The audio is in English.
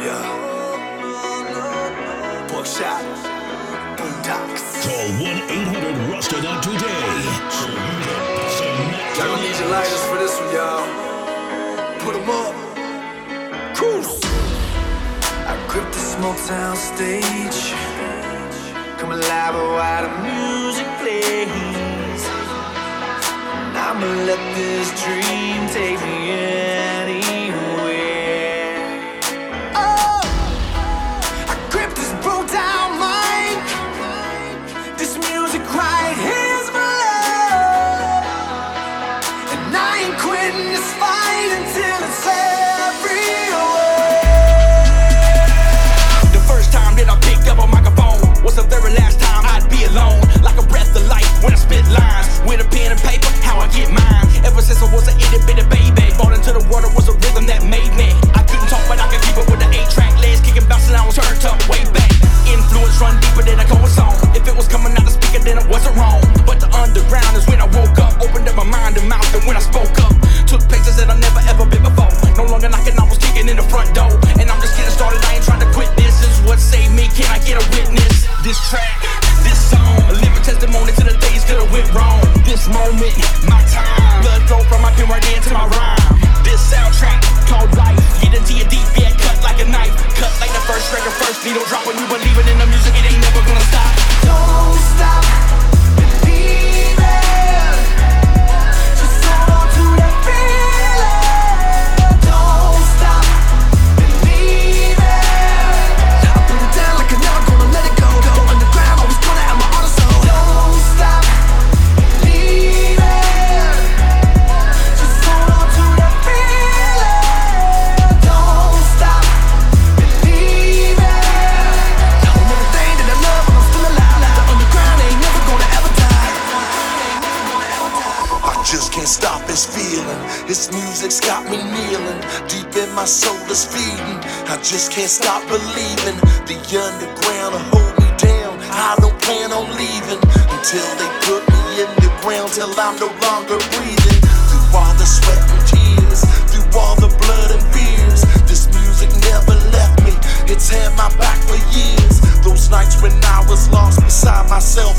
Yeah. Buckshot. Boondocks. Call 1-800-RUST-IT today. Y'all gonna need your lighters for this one, y'all. Put them up. Cruise. I grip the small town stage. Come alive while the music plays. And I'ma let this dream take me anywhere. Oh, I grip this broke down mic. This music right here's my love. And I ain't quitting this fight until it's everywhere. The first time that I picked up a microphone was the very last time I'd be alone. Like a breath of life when I spit lines with a pen and paper, how I get mine. Ever since I was an itty bitty baby, fall into the water was a rhythm that made me. I couldn't talk, but I could keep it with the 8-track legs kicking, bouncing. I was turned up way back. Influence run deeper than a cold song. If it was coming out the speaker, then it wasn't wrong. But the underground is when I woke up, opened up my mind and mouth, and when I spoke up, took places that I never ever been before. No longer knocking, I was kicking in the front door, and I'm just getting started. I ain't trying to quit. This is what saved me. Can I get a witness? This track, this song, a living testimony to the days that I went wrong. This moment, my time, blood flow from my pen right into my rhyme. This soundtrack called life, get into your deep, yeah, cut like a knife, cut like the first record, first needle drop. When you believing in the music, it ain't never gonna stop. Don't stop believing. Just hold on to that feeling. Don't stop believing. I put it down like I'm never gonna let it go. Go underground, always gonna have my heart and soul. Don't stop believing. Just hold on to that feeling. Don't stop believing. On everything that I love, and I'm still alive. The underground ain't never gonna ever die. I just can't stop this feeling. This music's got me kneeling. Deep in my soul is feeding. I just can't stop believing. The underground will hold me down. I don't plan on leaving until they put me in the ground, till I'm no longer breathing. Through all the sweat and tears, through all the blood and fears, this music never left me. It's had my back for years. Those nights when I was lost beside myself